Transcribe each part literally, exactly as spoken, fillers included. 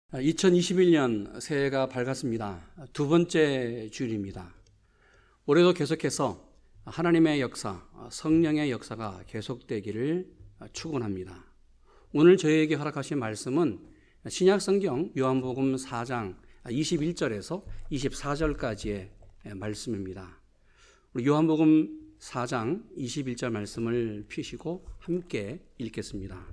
이천이십일 년 새해가 밝았습니다. 두 번째 주일입니다. 올해도 계속해서 하나님의 역사, 성령의 역사가 계속되기를 축원합니다. 오늘 저희에게 허락하신 말씀은 신약성경 요한복음 사 장 이십일 절에서 이십사 절까지의 말씀입니다. 우리 요한복음 사 장 이십일 절 말씀을 펴시고 함께 읽겠습니다.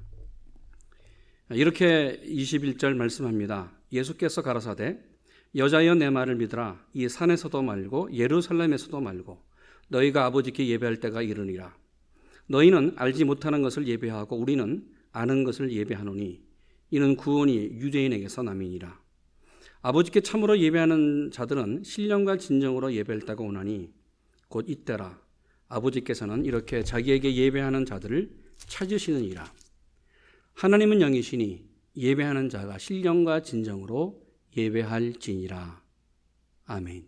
이렇게 이십일 절 말씀합니다. 예수께서 가라사대 여자여 내 말을 믿으라. 이 산에서도 말고 예루살렘에서도 말고 너희가 아버지께 예배할 때가 이르니라. 너희는 알지 못하는 것을 예배하고 우리는 아는 것을 예배하노니 이는 구원이 유대인에게서 남이니라. 아버지께 참으로 예배하는 자들은 신령과 진정으로 예배할 때가 오나니 곧 이때라. 아버지께서는 이렇게 자기에게 예배하는 자들을 찾으시느니라. 하나님은 영이시니 예배하는 자가 신령과 진정으로 예배할지니라. 아멘.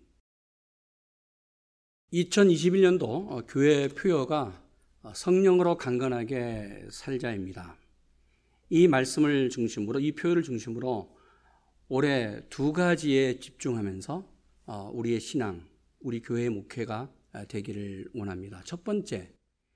이천이십일 년도 교회 표어가 성령으로 강건하게 살자입니다. 이 말씀을 중심으로, 이 표어를 중심으로 올해 두 가지에 집중하면서 우리의 신앙, 우리 교회의 목회가 되기를 원합니다. 첫 번째,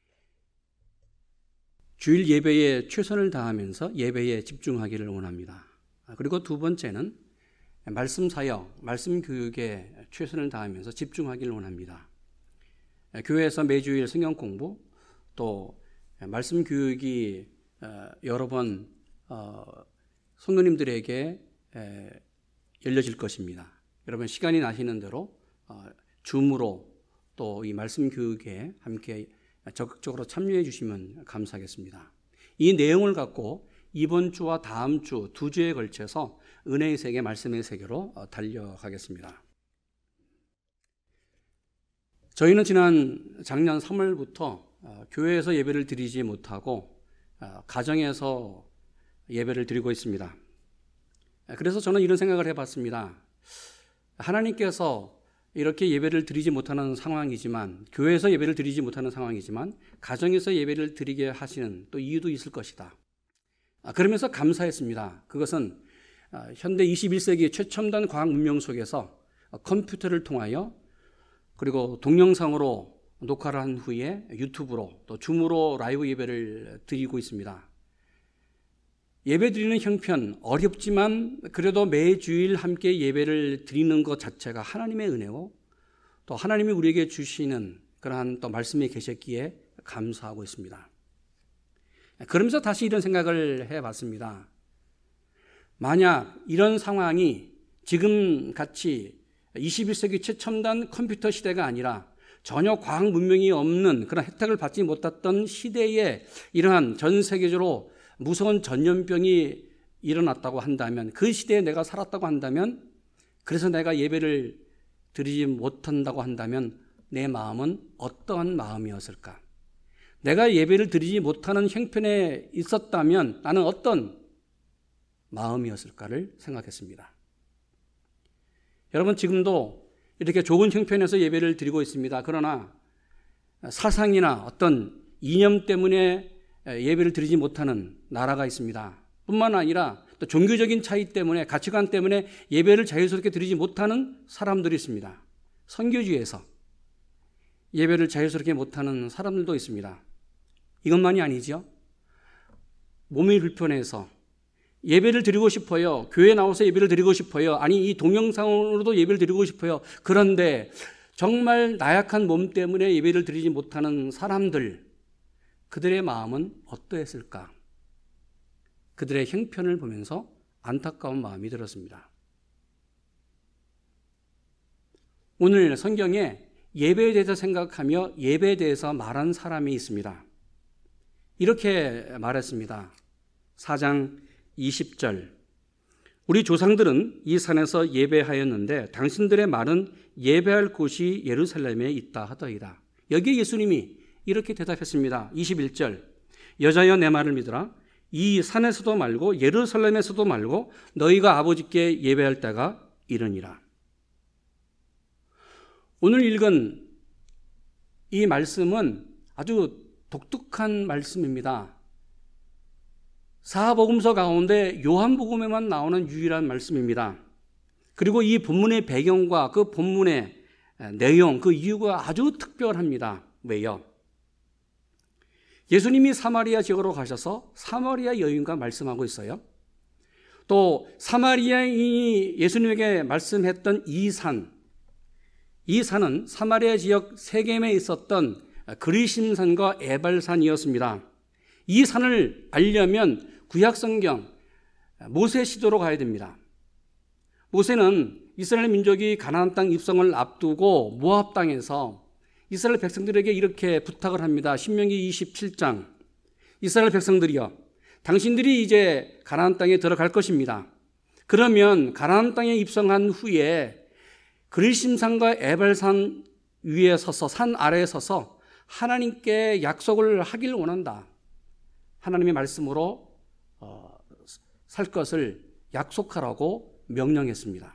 주일 예배에 최선을 다하면서 예배에 집중하기를 원합니다. 그리고 두 번째는 말씀 사역, 말씀 교육에 최선을 다하면서 집중하기를 원합니다. 교회에서 매주일 성경 공부, 또 말씀 교육이 여러 번 성도님들에게 열려질 것입니다. 여러분 시간이 나시는 대로 줌으로 또 이 말씀 교육에 함께 적극적으로 참여해 주시면 감사하겠습니다. 이 내용을 갖고 이번 주와 다음 주 두 주에 걸쳐서 은혜의 세계, 말씀의 세계로 달려가겠습니다. 저희는 지난 작년 삼월부터 교회에서 예배를 드리지 못하고 가정에서 예배를 드리고 있습니다. 그래서 저는 이런 생각을 해봤습니다. 하나님께서 이렇게 예배를 드리지 못하는 상황이지만, 교회에서 예배를 드리지 못하는 상황이지만 가정에서 예배를 드리게 하시는 또 이유도 있을 것이다. 그러면서 감사했습니다. 그것은 현대 이십일 세기 최첨단 과학 문명 속에서 컴퓨터를 통하여 그리고 동영상으로 녹화를 한 후에 유튜브로 또 줌으로 라이브 예배를 드리고 있습니다. 예배 드리는 형편 어렵지만 그래도 매주일 함께 예배를 드리는 것 자체가 하나님의 은혜고 또 하나님이 우리에게 주시는 그러한 또 말씀이 계셨기에 감사하고 있습니다. 그러면서 다시 이런 생각을 해봤습니다. 만약 이런 상황이 지금 같이 이십일 세기 최첨단 컴퓨터 시대가 아니라 전혀 과학 문명이 없는 그런 혜택을 받지 못했던 시대에 이러한 전 세계적으로 무서운 전염병이 일어났다고 한다면, 그 시대에 내가 살았다고 한다면, 그래서 내가 예배를 드리지 못한다고 한다면 내 마음은 어떠한 마음이었을까? 내가 예배를 드리지 못하는 형편에 있었다면 나는 어떤 마음이었을까를 생각했습니다. 여러분 지금도 이렇게 좋은 형편에서 예배를 드리고 있습니다. 그러나 사상이나 어떤 이념 때문에 예배를 드리지 못하는 나라가 있습니다. 뿐만 아니라 또 종교적인 차이 때문에, 가치관 때문에 예배를 자유스럽게 드리지 못하는 사람들이 있습니다. 선교지에서 예배를 자유스럽게 못하는 사람들도 있습니다. 이것만이 아니죠. 몸이 불편해서 예배를 드리고 싶어요. 교회에 나와서 예배를 드리고 싶어요. 아니 이 동영상으로도 예배를 드리고 싶어요. 그런데 정말 나약한 몸 때문에 예배를 드리지 못하는 사람들, 그들의 마음은 어떠했을까? 그들의 형편을 보면서 안타까운 마음이 들었습니다. 오늘 성경에 예배에 대해서 생각하며 예배에 대해서 말한 사람이 있습니다. 이렇게 말했습니다. 사 장 이십 절. 우리 조상들은 이 산에서 예배하였는데 당신들의 말은 예배할 곳이 예루살렘에 있다 하더이다. 여기에 예수님이 이렇게 대답했습니다. 이십일 절. 여자여 내 말을 믿으라. 이 산에서도 말고 예루살렘에서도 말고 너희가 아버지께 예배할 때가 이르니라. 오늘 읽은 이 말씀은 아주 독특한 말씀입니다. 사복음서 가운데 요한복음에만 나오는 유일한 말씀입니다. 그리고 이 본문의 배경과 그 본문의 내용, 그 이유가 아주 특별합니다. 왜요? 예수님이 사마리아 지역으로 가셔서 사마리아 여인과 말씀하고 있어요. 또 사마리아인이 예수님에게 말씀했던 이 산, 이 산은 사마리아 지역 세겜에 있었던 그리심산과 에발산이었습니다. 이 산을 알려면 구약성경 모세 시도로 가야 됩니다. 모세는 이스라엘 민족이 가나안 땅 입성을 앞두고 모압 땅에서 이스라엘 백성들에게 이렇게 부탁을 합니다. 신명기 이십칠 장, 이스라엘 백성들이여, 당신들이 이제 가나안 땅에 들어갈 것입니다. 그러면 가나안 땅에 입성한 후에 그리심산과 에발산 위에 서서, 산 아래에 서서 하나님께 약속을 하길 원한다. 하나님의 말씀으로 어, 살 것을 약속하라고 명령했습니다.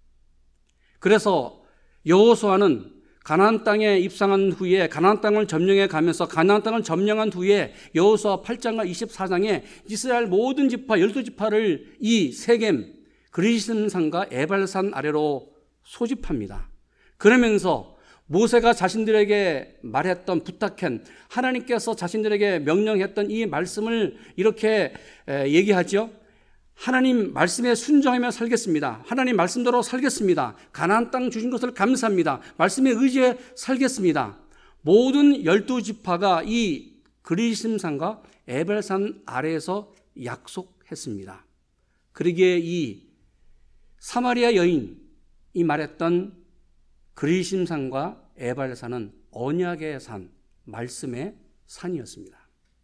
그래서 여호수아는 가나안 땅에 입성한 후에 가나안 땅을 점령해 가면서 가나안 땅을 점령한 후에 여호수아 팔 장과 이십사 장에 이스라엘 모든 지파 열두 지파를 이 세겜 그리심산과 에발산 아래로 소집합니다. 그러면서 모세가 자신들에게 말했던, 부탁한, 하나님께서 자신들에게 명령했던 이 말씀을 이렇게 얘기하죠. 하나님 말씀에 순종하며 살겠습니다. 하나님 말씀대로 살겠습니다. 가나안 땅 주신 것을 감사합니다. 말씀에 의지해 살겠습니다. 모든 열두 지파가 이 그리심산과 에발산 아래에서 약속했습니다. 그러기에 이 사마리아 여인이 말했던 그리심산과 에발산은 언약의 산, 말씀의 산이었습니다.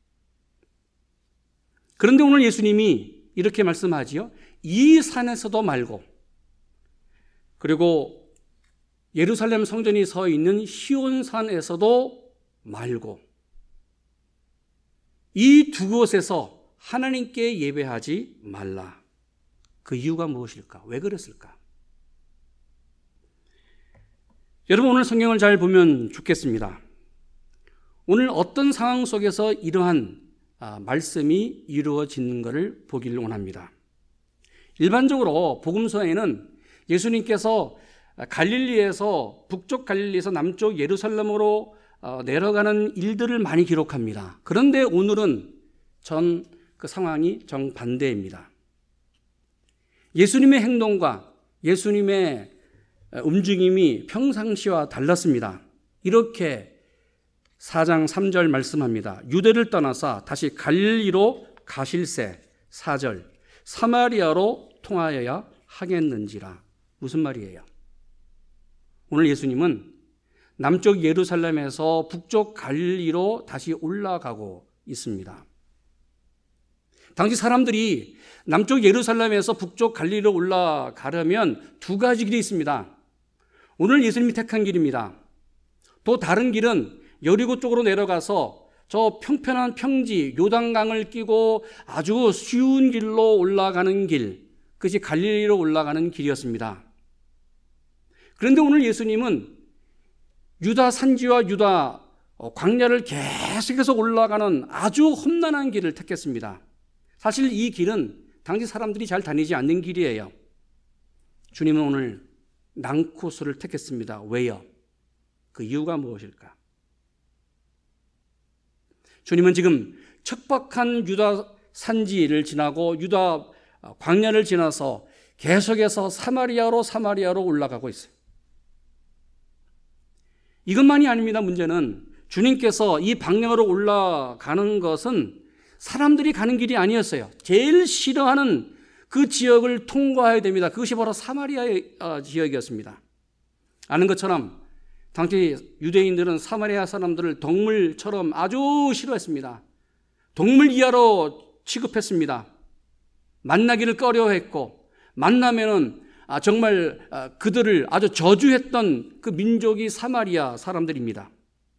그런데 오늘 예수님이 이렇게 말씀하지요. 이 산에서도 말고, 그리고 예루살렘 성전이 서 있는 시온산에서도 말고, 이 두 곳에서 하나님께 예배하지 말라. 그 이유가 무엇일까? 왜 그랬을까? 여러분, 오늘 성경을 잘 보면 좋겠습니다. 오늘 어떤 상황 속에서 이러한 말씀이 이루어지는 것을 보기를 원합니다. 일반적으로 복음서에는 예수님께서 갈릴리에서, 북쪽 갈릴리에서 남쪽 예루살렘으로 내려가는 일들을 많이 기록합니다. 그런데 오늘은 전 그 상황이 정반대입니다. 예수님의 행동과 예수님의 움직임이 평상시와 달랐습니다. 이렇게 사 장 삼 절 말씀합니다. 유대를 떠나서 다시 갈릴리로 가실새. 사 절, 사마리아로 통하여야 하겠는지라. 무슨 말이에요? 오늘 예수님은 남쪽 예루살렘에서 북쪽 갈릴리로 다시 올라가고 있습니다. 당시 사람들이 남쪽 예루살렘에서 북쪽 갈릴리로 올라가려면 두 가지 길이 있습니다. 오늘 예수님이 택한 길입니다. 또 다른 길은 여리고 쪽으로 내려가서 저 평평한 평지 요단강을 끼고 아주 쉬운 길로 올라가는 길, 그것이 갈릴리로 올라가는 길이었습니다. 그런데 오늘 예수님은 유다 산지와 유다 광야를 계속해서 올라가는 아주 험난한 길을 택했습니다. 사실 이 길은 당시 사람들이 잘 다니지 않는 길이에요. 주님은 오늘 난코스를 택했습니다. 왜요? 그 이유가 무엇일까? 주님은 지금 척박한 유다 산지를 지나고 유다 광야를 지나서 계속해서 사마리아로 사마리아로 올라가고 있어요. 이것만이 아닙니다. 문제는 주님께서 이 방향으로 올라가는 것은 사람들이 가는 길이 아니었어요. 제일 싫어하는 그 지역을 통과해야 됩니다. 그것이 바로 사마리아의 지역이었습니다. 아는 것처럼 당시 유대인들은 사마리아 사람들을 동물처럼 아주 싫어했습니다. 동물 이하로 취급했습니다. 만나기를 꺼려했고, 만나면은 정말 그들을 아주 저주했던 그 민족이 사마리아 사람들입니다.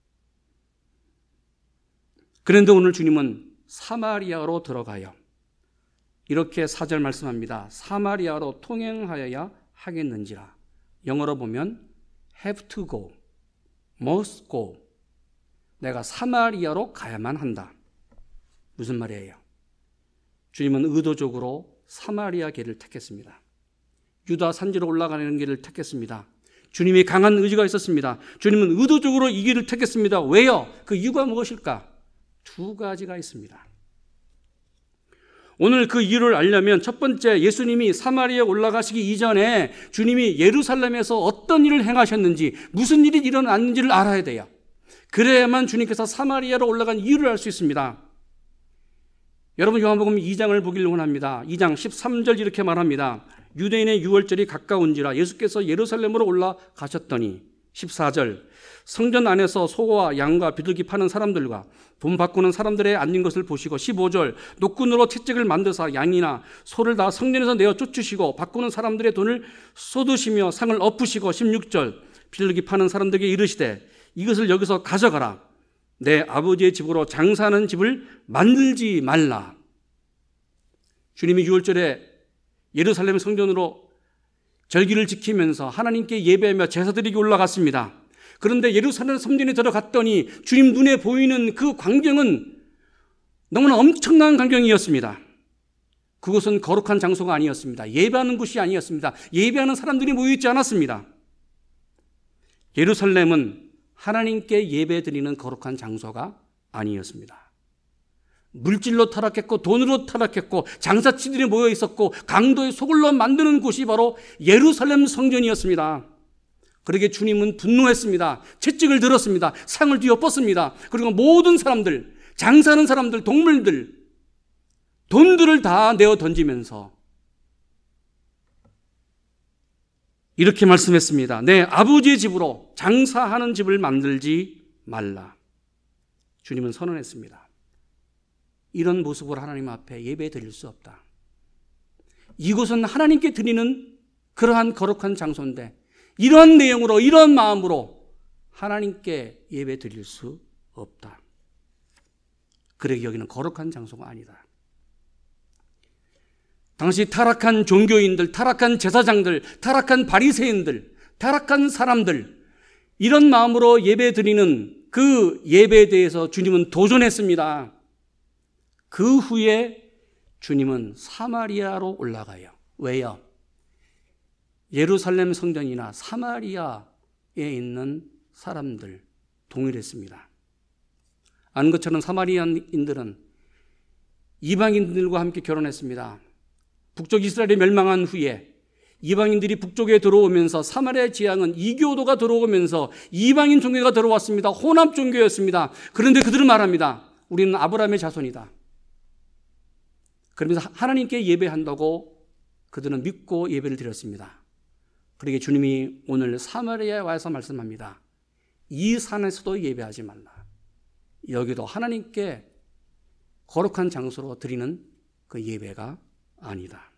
그런데 오늘 주님은 사마리아로 들어가요. 이렇게 사 절 말씀합니다. 사마리아로 통행하여야 하겠는지라. 영어로 보면 have to go, must go. 내가 사마리아로 가야만 한다. 무슨 말이에요? 주님은 의도적으로 사마리아 길을 택했습니다. 유다 산지로 올라가는 길을 택했습니다. 주님이 강한 의지가 있었습니다. 주님은 의도적으로 이 길을 택했습니다. 왜요? 그 이유가 무엇일까? 두 가지가 있습니다. 오늘 그 이유를 알려면 첫 번째, 예수님이 사마리아에 올라가시기 이전에 주님이 예루살렘에서 어떤 일을 행하셨는지, 무슨 일이 일어났는지를 알아야 돼요. 그래야만 주님께서 사마리아로 올라간 이유를 알 수 있습니다. 여러분, 요한복음 이 장을 보기를 원합니다. 이 장 십삼 절 이렇게 말합니다. 유대인의 유월절이 가까운지라 예수께서 예루살렘으로 올라가셨더니, 십사 절, 성전 안에서 소와 양과 비둘기 파는 사람들과 돈 바꾸는 사람들의 앉은 것을 보시고, 십오 절, 노끈으로 채찍을 만드사 양이나 소를 다 성전에서 내어 쫓으시고 바꾸는 사람들의 돈을 쏟으시며 상을 엎으시고, 십육 절, 비둘기 파는 사람들에게 이르시되 이것을 여기서 가져가라. 내 아버지의 집으로 장사하는 집을 만들지 말라. 주님이 유월절에 예루살렘 성전으로 절기를 지키면서 하나님께 예배하며 제사드리기 올라갔습니다. 그런데 예루살렘 성전에 들어갔더니 주님 눈에 보이는 그 광경은 너무나 엄청난 광경이었습니다. 그곳은 거룩한 장소가 아니었습니다. 예배하는 곳이 아니었습니다. 예배하는 사람들이 모여있지 않았습니다. 예루살렘은 하나님께 예배드리는 거룩한 장소가 아니었습니다. 물질로 타락했고 돈으로 타락했고 장사치들이 모여 있었고 강도의 소굴로 만드는 곳이 바로 예루살렘 성전이었습니다. 그러기에 주님은 분노했습니다. 채찍을 들었습니다. 상을 뒤엎 뻗습니다. 그리고 모든 사람들, 장사하는 사람들, 동물들, 돈들을 다 내어 던지면서 이렇게 말씀했습니다. 내 아버지의 집으로 장사하는 집을 만들지 말라. 주님은 선언했습니다. 이런 모습으로 하나님 앞에 예배 드릴 수 없다. 이곳은 하나님께 드리는 그러한 거룩한 장소인데 이런 내용으로, 이런 마음으로 하나님께 예배 드릴 수 없다. 그러기 여기는 거룩한 장소가 아니다. 당시 타락한 종교인들, 타락한 제사장들, 타락한 바리새인들, 타락한 사람들, 이런 마음으로 예배 드리는 그 예배에 대해서 주님은 도전했습니다. 그 후에 주님은 사마리아로 올라가요. 왜요? 예루살렘 성전이나 사마리아에 있는 사람들 동일했습니다. 아는 것처럼 사마리아인들은 이방인들과 함께 결혼했습니다. 북쪽 이스라엘이 멸망한 후에 이방인들이 북쪽에 들어오면서 사마리아 지향은 이교도가 들어오면서 이방인 종교가 들어왔습니다. 혼합 종교였습니다. 그런데 그들은 말합니다. 우리는 아브라함의 자손이다. 그러면서 하나님께 예배한다고 그들은 믿고 예배를 드렸습니다. 그러기에 주님이 오늘 사마리아에 와서 말씀합니다. 이 산에서도 예배하지 말라. 여기도 하나님께 거룩한 장소로 드리는 그 예배가 아니다.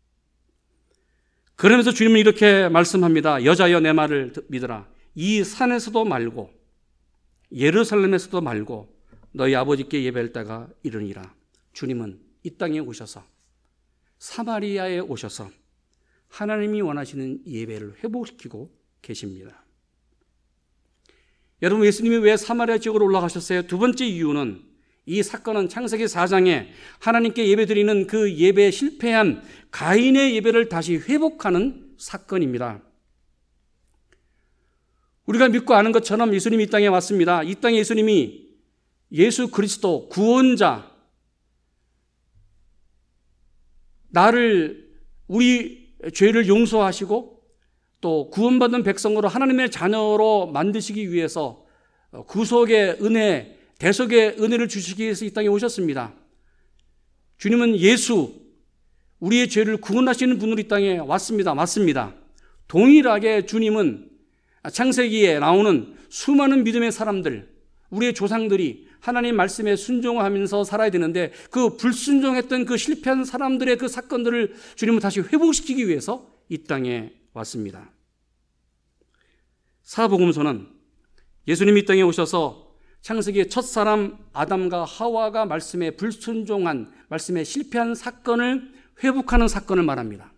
그러면서 주님은 이렇게 말씀합니다. 여자여 내 말을 믿으라. 이 산에서도 말고 예루살렘에서도 말고 너희 아버지께 예배할 때가 이르니라. 주님은 이 땅에 오셔서 사마리아에 오셔서 하나님이 원하시는 예배를 회복시키고 계십니다. 여러분, 예수님이 왜 사마리아 지역으로 올라가셨어요? 두 번째 이유는 이 사건은 창세기 사 장에 하나님께 예배드리는 그 예배에 실패한 가인의 예배를 다시 회복하는 사건입니다. 우리가 믿고 아는 것처럼 예수님이 이 땅에 왔습니다. 이 땅에 예수님이 예수 그리스도 구원자, 나를, 우리 죄를 용서하시고 또 구원받은 백성으로 하나님의 자녀로 만드시기 위해서 구속의 은혜, 대속의 은혜를 주시기 위해서 이 땅에 오셨습니다. 주님은 예수, 우리의 죄를 구원하시는 분으로 이 땅에 왔습니다. 맞습니다. 동일하게 주님은 창세기에 나오는 수많은 믿음의 사람들, 우리의 조상들이 하나님 말씀에 순종하면서 살아야 되는데 그 불순종했던 그 실패한 사람들의 그 사건들을 주님은 다시 회복시키기 위해서 이 땅에 왔습니다. 사복음서는 예수님이 이 땅에 오셔서 창세기의 첫사람 아담과 하와가 말씀에 불순종한, 말씀에 실패한 사건을 회복하는 사건을 말합니다.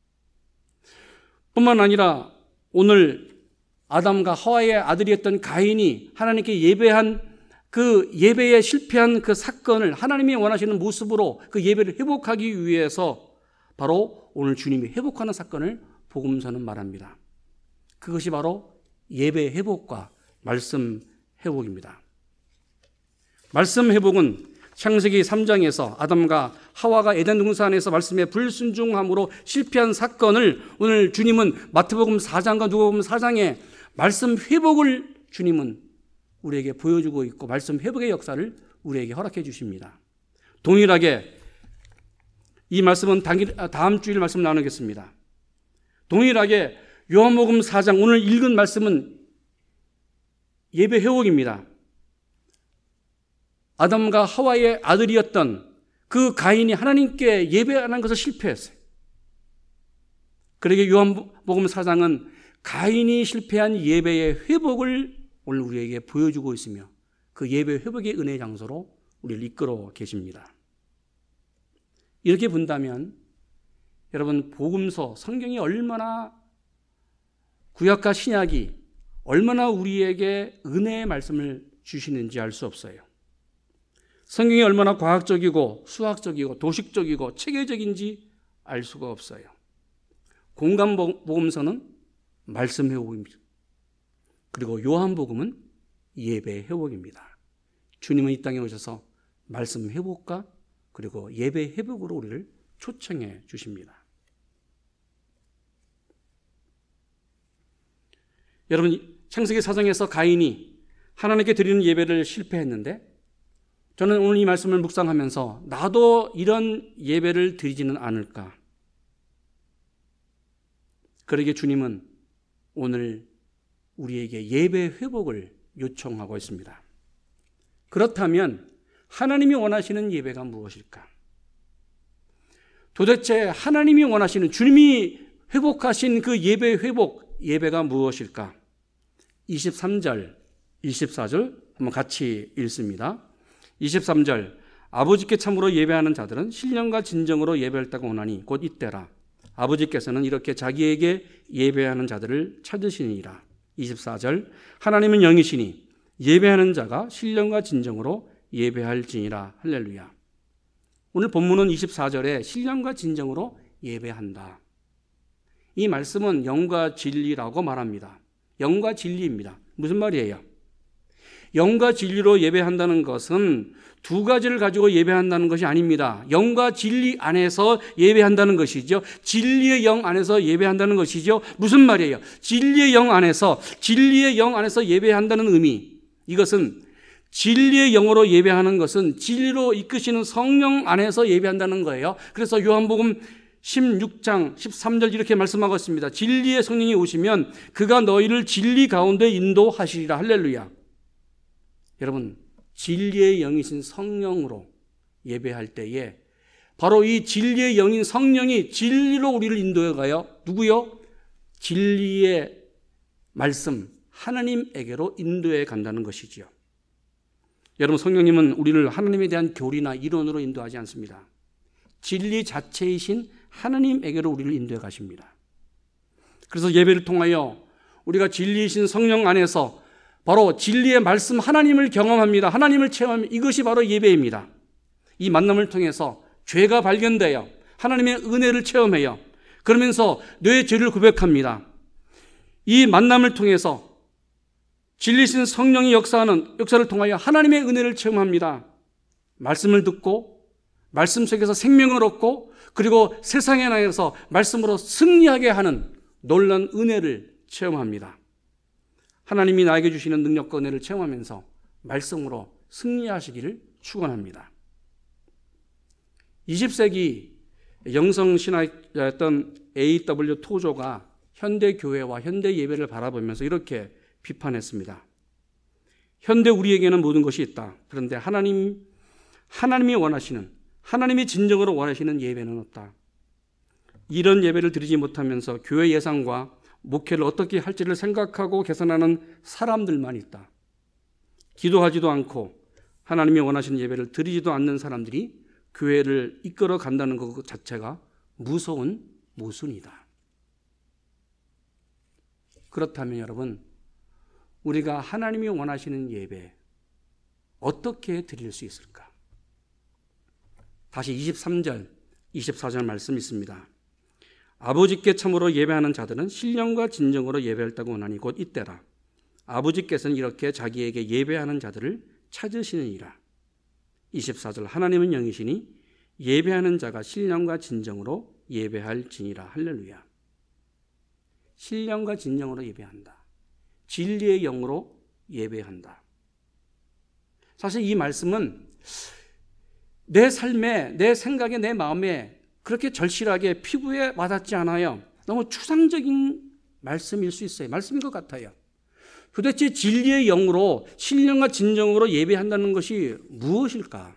뿐만 아니라 오늘 아담과 하와의 아들이었던 가인이 하나님께 예배한 그 예배에 실패한 그 사건을 하나님이 원하시는 모습으로 그 예배를 회복하기 위해서 바로 오늘 주님이 회복하는 사건을 복음서는 말합니다. 그것이 바로 예배 회복과 말씀 회복입니다. 말씀 회복은 창세기 삼 장에서 아담과 하와가 에덴 동산에서 말씀에 불순종함으로 실패한 사건을 오늘 주님은 마태복음 사 장과 누가복음 사 장에 말씀 회복을 주님은 우리에게 보여주고 있고 말씀 회복의 역사를 우리에게 허락해 주십니다. 동일하게 이 말씀은 다음 주일 말씀 나누겠습니다. 동일하게 요한복음 사 장 오늘 읽은 말씀은 예배 회복입니다. 아담과 하와의 아들이었던 그 가인이 하나님께 예배하는 것을 실패했어요. 그러게 요한복음 사 장은 가인이 실패한 예배의 회복을 오늘 우리에게 보여주고 있으며 그 예배 회복의 은혜의 장소로 우리를 이끌어 계십니다. 이렇게 본다면 여러분 복음서 성경이 얼마나 구약과 신약이 얼마나 우리에게 은혜의 말씀을 주시는지 알 수 없어요. 성경이 얼마나 과학적이고 수학적이고 도식적이고 체계적인지 알 수가 없어요. 공간복음서는 말씀 회복입니다. 그리고 요한복음은 예배 회복입니다. 주님은 이 땅에 오셔서 말씀 회복과 그리고 예배 회복으로 우리를 초청해 주십니다. 여러분 창세기 사 장에서 가인이 하나님께 드리는 예배를 실패했는데 저는 오늘 이 말씀을 묵상하면서 나도 이런 예배를 드리지는 않을까. 그러기에 주님은 오늘 우리에게 예배 회복을 요청하고 있습니다. 그렇다면 하나님이 원하시는 예배가 무엇일까? 도대체 하나님이 원하시는 주님이 회복하신 그 예배 회복 예배가 무엇일까? 이십삼 절, 이십사 절 한번 같이 읽습니다. 이십삼 절 아버지께 참으로 예배하는 자들은 신령과 진정으로 예배할 때가 오나니 곧 이때라. 아버지께서는 이렇게 자기에게 예배하는 자들을 찾으시니라. 이십사 절 하나님은 영이시니 예배하는 자가 신령과 진정으로 예배할지니라. 할렐루야. 오늘 본문은 이십사 절에 신령과 진정으로 예배한다. 이 말씀은 영과 진리라고 말합니다. 영과 진리입니다. 무슨 말이에요? 영과 진리로 예배한다는 것은 두 가지를 가지고 예배한다는 것이 아닙니다. 영과 진리 안에서 예배한다는 것이죠. 진리의 영 안에서 예배한다는 것이죠. 무슨 말이에요? 진리의 영 안에서, 진리의 영 안에서 예배한다는 의미. 이것은 진리의 영으로 예배하는 것은 진리로 이끄시는 성령 안에서 예배한다는 거예요. 그래서 요한복음 십육 장 십삼 절 이렇게 말씀하고 있습니다. 진리의 성령이 오시면 그가 너희를 진리 가운데 인도하시리라. 할렐루야. 여러분 진리의 영이신 성령으로 예배할 때에 바로 이 진리의 영인 성령이 진리로 우리를 인도해 가요. 누구요? 진리의 말씀 하나님에게로 인도해 간다는 것이지요. 여러분 성령님은 우리를 하나님에 대한 교리나 이론으로 인도하지 않습니다. 진리 자체이신 하나님에게로 우리를 인도해 가십니다. 그래서 예배를 통하여 우리가 진리이신 성령 안에서 바로 진리의 말씀 하나님을 경험합니다. 하나님을 체험합니다. 이것이 바로 예배입니다. 이 만남을 통해서 죄가 발견되어 하나님의 은혜를 체험해요. 그러면서 뇌의 죄를 고백합니다. 이 만남을 통해서 진리신 성령이 역사하는 역사를 통하여 하나님의 은혜를 체험합니다. 말씀을 듣고 말씀 속에서 생명을 얻고 그리고 세상에 나가서 말씀으로 승리하게 하는 놀라운 은혜를 체험합니다. 하나님이 나에게 주시는 능력과 은혜를 체험하면서 말씀으로 승리하시기를 축원합니다. 이십 세기 영성신학자였던 에이 더블유 토조가 현대 교회와 현대 예배를 바라보면서 이렇게 비판했습니다. 현대 우리에게는 모든 것이 있다. 그런데 하나님, 하나님이 원하시는, 하나님이 진정으로 원하시는 예배는 없다. 이런 예배를 드리지 못하면서 교회 예산과 목회를 어떻게 할지를 생각하고 개선하는 사람들만 있다. 기도하지도 않고 하나님이 원하시는 예배를 드리지도 않는 사람들이 교회를 이끌어 간다는 것 자체가 무서운 모순이다. 그렇다면 여러분, 우리가 하나님이 원하시는 예배, 어떻게 드릴 수 있을까? 다시 이십삼 절, 이십사 절 말씀 있습니다. 아버지께 참으로 예배하는 자들은 신령과 진정으로 예배할다고 원하니 곧 이때라. 아버지께서는 이렇게 자기에게 예배하는 자들을 찾으시느니라. 이십사 절, 하나님은 영이시니 예배하는 자가 신령과 진정으로 예배할지니라. 할렐루야. 신령과 진정으로 예배한다. 진리의 영으로 예배한다. 사실 이 말씀은 내 삶에, 내 생각에, 내 마음에 그렇게 절실하게 피부에 와닿지 않아요. 너무 추상적인 말씀일 수 있어요. 말씀인 것 같아요. 도대체 진리의 영으로 신령과 진정으로 예배한다는 것이 무엇일까?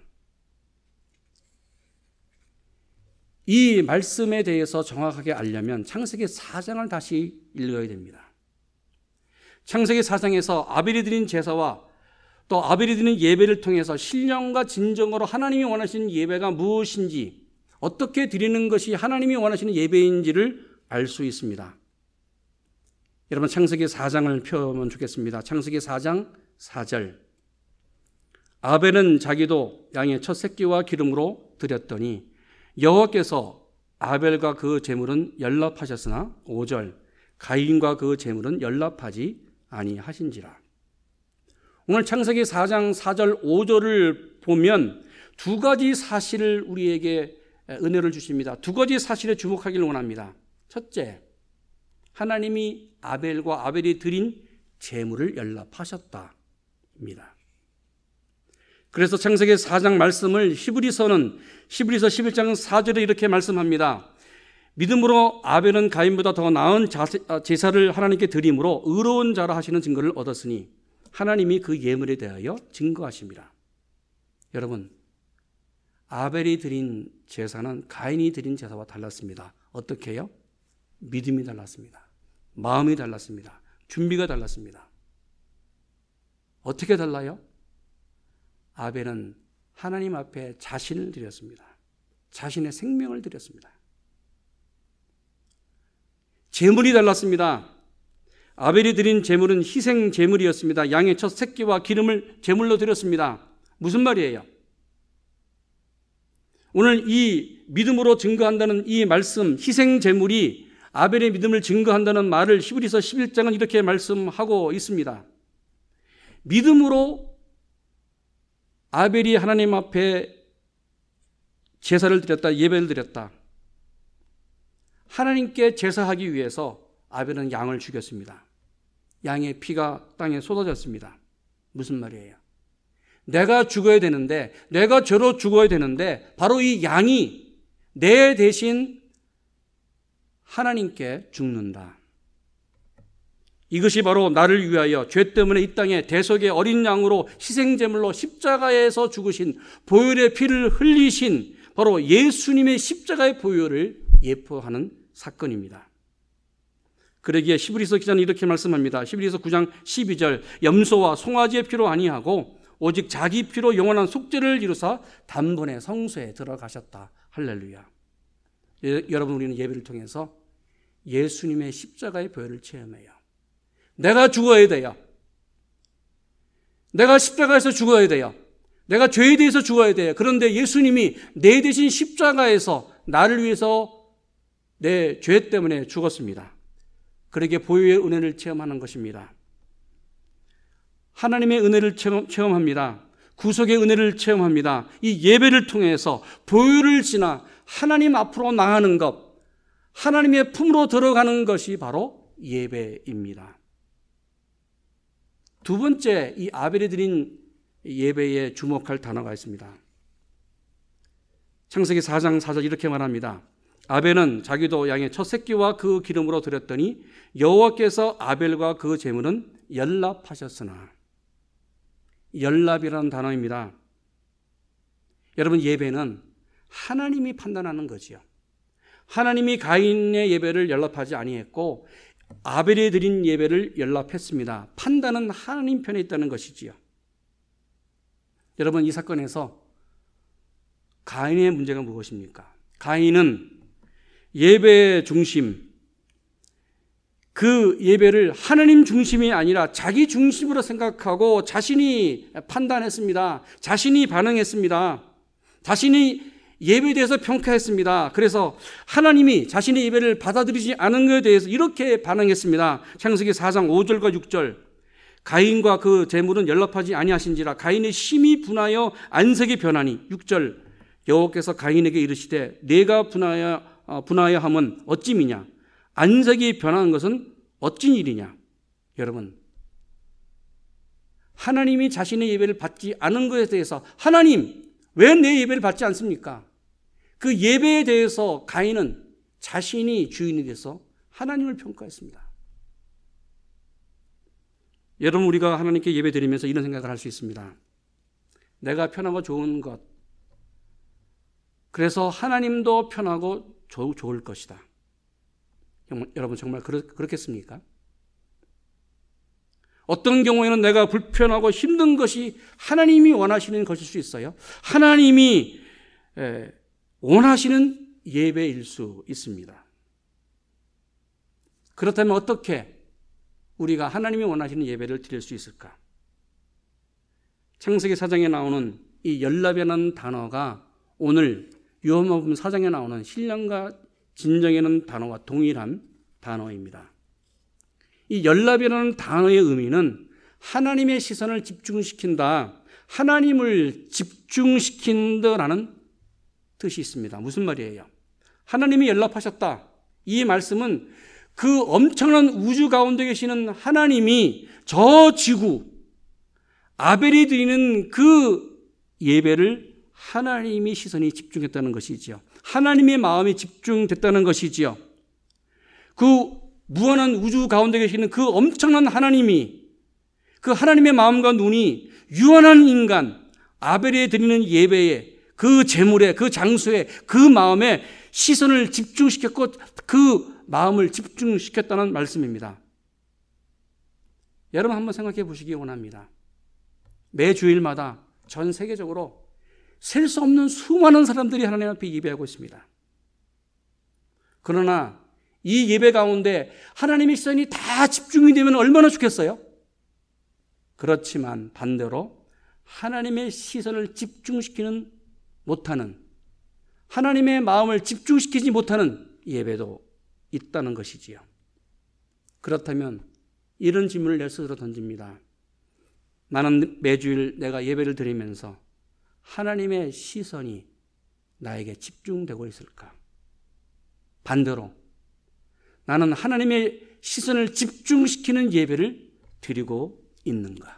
이 말씀에 대해서 정확하게 알려면 창세기 사 장을 다시 읽어야 됩니다. 창세기 사 장에서 아벨이 드린 제사와 또 아벨이 드린 예배를 통해서 신령과 진정으로 하나님이 원하시는 예배가 무엇인지, 어떻게 드리는 것이 하나님이 원하시는 예배인지를 알 수 있습니다. 여러분 창세기 사 장을 펴보면 좋겠습니다. 창세기 사 장 사 절. 아벨은 자기도 양의 첫 새끼와 기름으로 드렸더니 여호와께서 아벨과 그 제물은 연락하셨으나 오 절. 가인과 그 제물은 연락하지 아니하신지라. 오늘 창세기 사 장 사 절 오 절을 보면 두 가지 사실을 우리에게 은혜를 주십니다. 두 가지 사실에 주목하기를 원합니다. 첫째, 하나님이 아벨과 아벨이 드린 제물을 연락하셨다입니다. 그래서 창세기 사 장 말씀을 히브리서는 히브리서 십일 장 사 절에 이렇게 말씀합니다. 믿음으로 아벨은 가인보다 더 나은 제사를 하나님께 드림으로 의로운 자라 하시는 증거를 얻었으니 하나님이 그 예물에 대하여 증거하십니다. 여러분, 아벨이 드린 제사는 가인이 드린 제사와 달랐습니다. 어떻게 해요? 믿음이 달랐습니다. 마음이 달랐습니다. 준비가 달랐습니다. 어떻게 달라요? 아벨은 하나님 앞에 자신을 드렸습니다. 자신의 생명을 드렸습니다. 제물이 달랐습니다. 아벨이 드린 제물은 희생 제물이었습니다. 양의 첫 새끼와 기름을 제물로 드렸습니다. 무슨 말이에요? 오늘 이 믿음으로 증거한다는 이 말씀, 희생 제물이 아벨의 믿음을 증거한다는 말을 히브리서 십일 장은 이렇게 말씀하고 있습니다. 믿음으로 아벨이 하나님 앞에 제사를 드렸다, 예배를 드렸다. 하나님께 제사하기 위해서 아벨은 양을 죽였습니다. 양의 피가 땅에 쏟아졌습니다. 무슨 말이에요? 내가 죽어야 되는데, 내가 저로 죽어야 되는데 바로 이 양이 내 대신 하나님께 죽는다. 이것이 바로 나를 위하여 죄 때문에 이 땅에 대속의 어린 양으로 희생제물로 십자가에서 죽으신, 보혈의 피를 흘리신 바로 예수님의 십자가의 보혈을 예표하는 사건입니다. 그러기에 히브리서 기자는 이렇게 말씀합니다. 히브리서 구 장 십이 절. 염소와 송아지의 피로 아니하고 오직 자기 피로 영원한 속죄를 이루사 단번에 성소에 들어가셨다. 할렐루야. 예, 여러분, 우리는 예배를 통해서 예수님의 십자가의 보혈을 체험해요. 내가 죽어야 돼요. 내가 십자가에서 죽어야 돼요. 내가 죄에 대해서 죽어야 돼요. 그런데 예수님이 내 대신 십자가에서 나를 위해서 내 죄 때문에 죽었습니다. 그러기에 보혈의 은혜를 체험하는 것입니다. 하나님의 은혜를 체험합니다. 구속의 은혜를 체험합니다. 이 예배를 통해서 보혈을 지나 하나님 앞으로 나가는 것, 하나님의 품으로 들어가는 것이 바로 예배입니다. 두 번째, 이 아벨이 드린 예배에 주목할 단어가 있습니다. 창세기 사 장 사 절 이렇게 말합니다. 아벨은 자기도 양의 첫 새끼와 그 기름으로 드렸더니 여호와께서 아벨과 그 제물은 연락하셨으나. 연락이라는 단어입니다. 여러분, 예배는 하나님이 판단하는 거지요. 하나님이 가인의 예배를 연락하지 아니했고 아벨이 드린 예배를 연락했습니다. 판단은 하나님 편에 있다는 것이지요. 여러분, 이 사건에서 가인의 문제가 무엇입니까? 가인은 예배의 중심, 그 예배를 하나님 중심이 아니라 자기 중심으로 생각하고 자신이 판단했습니다. 자신이 반응했습니다. 자신이 예배에 대해서 평가했습니다. 그래서 하나님이 자신의 예배를 받아들이지 않은 것에 대해서 이렇게 반응했습니다. 창세기 사 장 오 절과 육 절. 가인과 그 재물은 연락하지 아니하신지라 가인의 심히 분하여 안색이 변하니. 육 절. 여호와께서 가인에게 이르시되 내가 분하여 분하여 함은 어찌미냐 안색이 변하는 것은 어찌 일이냐. 여러분, 하나님이 자신의 예배를 받지 않은 것에 대해서 하나님 왜 내 예배를 받지 않습니까? 그 예배에 대해서 가인은 자신이 주인이 돼서 하나님을 평가했습니다. 여러분, 우리가 하나님께 예배 드리면서 이런 생각을 할 수 있습니다. 내가 편하고 좋은 것, 그래서 하나님도 편하고 조, 좋을 것이다. 여러분, 정말 그렇, 그렇겠습니까? 어떤 경우에는 내가 불편하고 힘든 것이 하나님이 원하시는 것일 수 있어요. 하나님이 원하시는 예배일 수 있습니다. 그렇다면 어떻게 우리가 하나님이 원하시는 예배를 드릴 수 있을까? 창세기 사 장에 나오는 이 연합이라는 단어가 오늘 요한복음 사 장에 나오는 신령과 진정이라는 단어와 동일한 단어입니다. 이 연합이라는 단어의 의미는 하나님의 시선을 집중시킨다, 하나님을 집중시킨다라는 뜻이 있습니다. 무슨 말이에요? 하나님이 연락하셨다. 이 말씀은 그 엄청난 우주 가운데 계시는 하나님이 저 지구, 아벨이 드리는 그 예배를 하나님의 시선이 집중했다는 것이지요. 하나님의 마음이 집중됐다는 것이지요. 그 무한한 우주 가운데 계시는 그 엄청난 하나님이, 그 하나님의 마음과 눈이 유한한 인간 아벨에 드리는 예배에, 그 제물에, 그 장소에, 그 마음에 시선을 집중시켰고 그 마음을 집중시켰다는 말씀입니다. 여러분 한번 생각해 보시기 원합니다. 매 주일마다 전 세계적으로 셀 수 없는 수많은 사람들이 하나님 앞에 예배하고 있습니다. 그러나 이 예배 가운데 하나님의 시선이 다 집중이 되면 얼마나 좋겠어요? 그렇지만 반대로 하나님의 시선을 집중시키는 못하는, 하나님의 마음을 집중시키지 못하는 예배도 있다는 것이지요. 그렇다면 이런 질문을 내 스스로 던집니다. 나는 매주일 내가 예배를 드리면서 하나님의 시선이 나에게 집중되고 있을까? 반대로 나는 하나님의 시선을 집중시키는 예배를 드리고 있는가?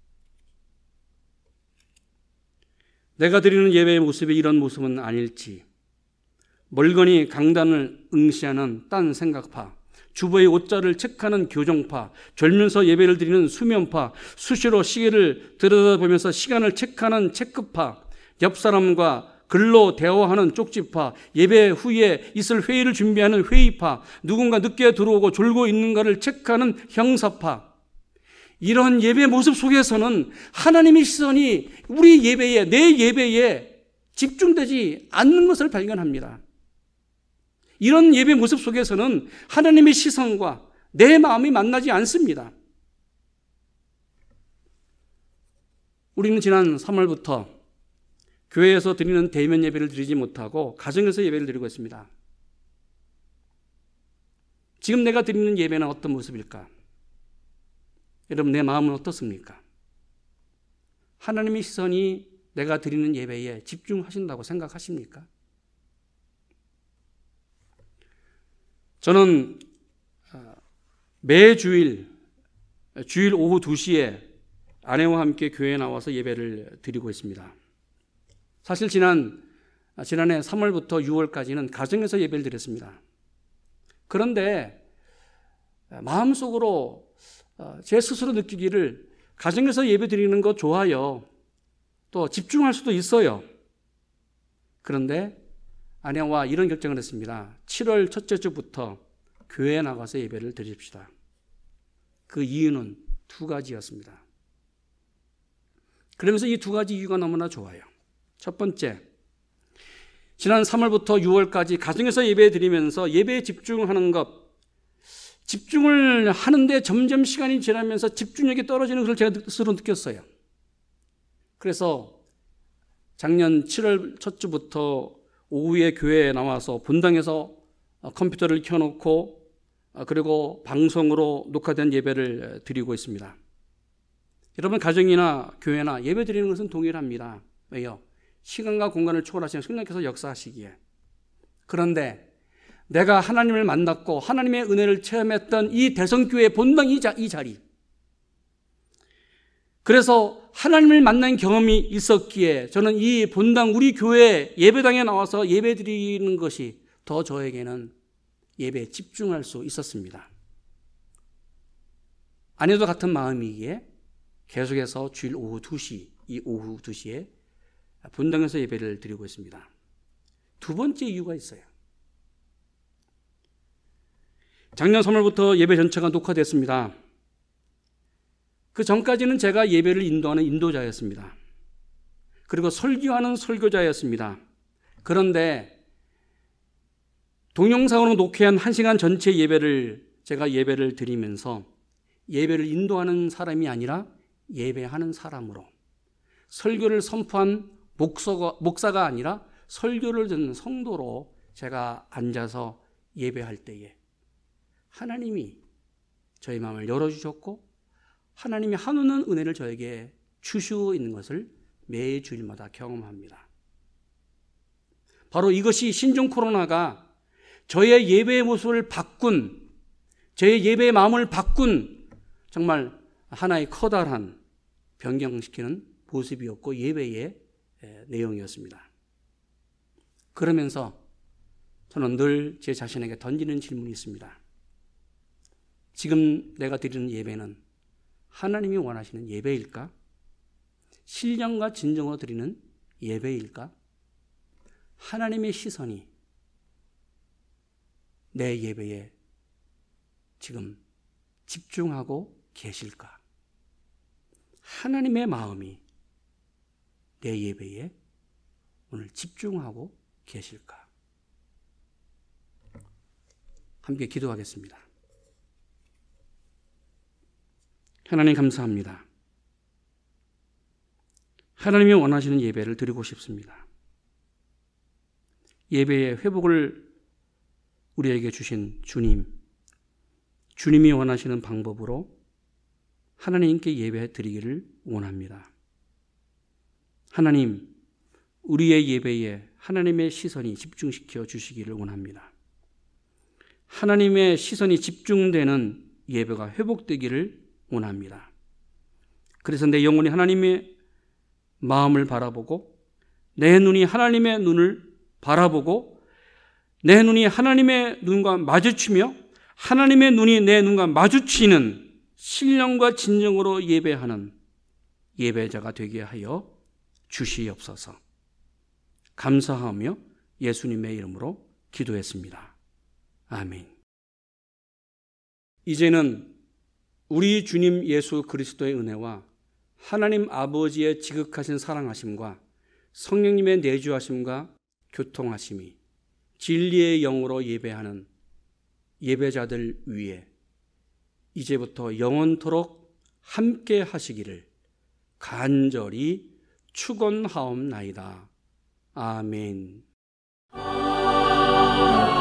내가 드리는 예배의 모습이 이런 모습은 아닐지, 멀거니 강단을 응시하는 딴 생각파, 주보의 옷자를 체크하는 교정파, 졸면서 예배를 드리는 수면파, 수시로 시계를 들여다보면서 시간을 체크하는 체크파, 옆 사람과 글로 대화하는 쪽지파, 예배 후에 있을 회의를 준비하는 회의파, 누군가 늦게 들어오고 졸고 있는가를 체크하는 형사파, 이런 예배 모습 속에서는 하나님의 시선이 우리 예배에, 내 예배에 집중되지 않는 것을 발견합니다. 이런 예배 모습 속에서는 하나님의 시선과 내 마음이 만나지 않습니다. 우리는 지난 삼월부터 교회에서 드리는 대면 예배를 드리지 못하고 가정에서 예배를 드리고 있습니다. 지금 내가 드리는 예배는 어떤 모습일까? 여러분, 내 마음은 어떻습니까? 하나님의 시선이 내가 드리는 예배에 집중하신다고 생각하십니까? 저는 매주일 주일 오후 두 시에 아내와 함께 교회에 나와서 예배를 드리고 있습니다. 사실 지난, 지난해 삼월부터 유월까지는 가정에서 예배를 드렸습니다. 그런데 마음속으로 제 스스로 느끼기를 가정에서 예배 드리는 거 좋아요. 또 집중할 수도 있어요. 그런데 아내와 이런 결정을 했습니다. 칠월 첫째 주부터 교회에 나가서 예배를 드립시다. 그 이유는 두 가지였습니다. 그러면서 이 두 가지 이유가 너무나 좋아요. 첫 번째, 지난 삼월부터 유월까지 가정에서 예배 드리면서 예배에 집중하는 것, 집중을 하는데 점점 시간이 지나면서 집중력이 떨어지는 것을 제가 스스로 느꼈어요. 그래서 작년 칠월 첫 주부터 오후에 교회에 나와서 본당에서 컴퓨터를 켜놓고 그리고 방송으로 녹화된 예배를 드리고 있습니다. 여러분 가정이나 교회나 예배 드리는 것은 동일합니다. 왜요? 시간과 공간을 초월하시는 성령께서 역사하시기에. 그런데 내가 하나님을 만났고 하나님의 은혜를 체험했던 이 대성교회 본당 이, 자, 이 자리, 그래서 하나님을 만난 경험이 있었기에 저는 이 본당 우리 교회 예배당에 나와서 예배 드리는 것이 더 저에게는 예배에 집중할 수 있었습니다. 아내도 같은 마음이기에 계속해서 주일 오후 두 시, 이 오후 두 시에 본당에서 예배를 드리고 있습니다. 두 번째 이유가 있어요. 작년 삼월부터 예배 전체가 녹화됐습니다. 그 전까지는 제가 예배를 인도하는 인도자였습니다. 그리고 설교하는 설교자였습니다. 그런데 동영상으로 녹화한 한 시간 전체 예배를 제가 예배를 드리면서 예배를 인도하는 사람이 아니라 예배하는 사람으로, 설교를 선포한 목사가, 목사가 아니라 설교를 듣는 성도로 제가 앉아서 예배할 때에 하나님이 저희 마음을 열어주셨고 하나님이 한우는 은혜를 저에게 주시고 있는 것을 매 주일마다 경험합니다. 바로 이것이 신종 코로나가 저의 예배의 모습을 바꾼, 저의 예배의 마음을 바꾼 정말 하나의 커다란 변경시키는 모습이었고 예배의 내용이었습니다. 그러면서 저는 늘 제 자신에게 던지는 질문이 있습니다. 지금 내가 드리는 예배는 하나님이 원하시는 예배일까? 신령과 진정으로 드리는 예배일까? 하나님의 시선이 내 예배에 지금 집중하고 계실까? 하나님의 마음이 내 예배에 오늘 집중하고 계실까? 함께 기도하겠습니다. 하나님 감사합니다. 하나님이 원하시는 예배를 드리고 싶습니다. 예배의 회복을 우리에게 주신 주님, 주님이 원하시는 방법으로 하나님께 예배 드리기를 원합니다. 하나님, 우리의 예배에 하나님의 시선이 집중시켜 주시기를 원합니다. 하나님의 시선이 집중되는 예배가 회복되기를 원합니다. 그래서 내 영혼이 하나님의 마음을 바라보고 내 눈이 하나님의 눈을 바라보고 내 눈이 하나님의 눈과 마주치며 하나님의 눈이 내 눈과 마주치는 신령과 진정으로 예배하는 예배자가 되게 하여 주시옵소서. 감사하며 예수님의 이름으로 기도했습니다. 아멘. 이제는 우리 주님 예수 그리스도의 은혜와 하나님 아버지의 지극하신 사랑하심과 성령님의 내주하심과 교통하심이 진리의 영으로 예배하는 예배자들 위에 이제부터 영원토록 함께 하시기를 간절히 축원하옵나이다. 아멘.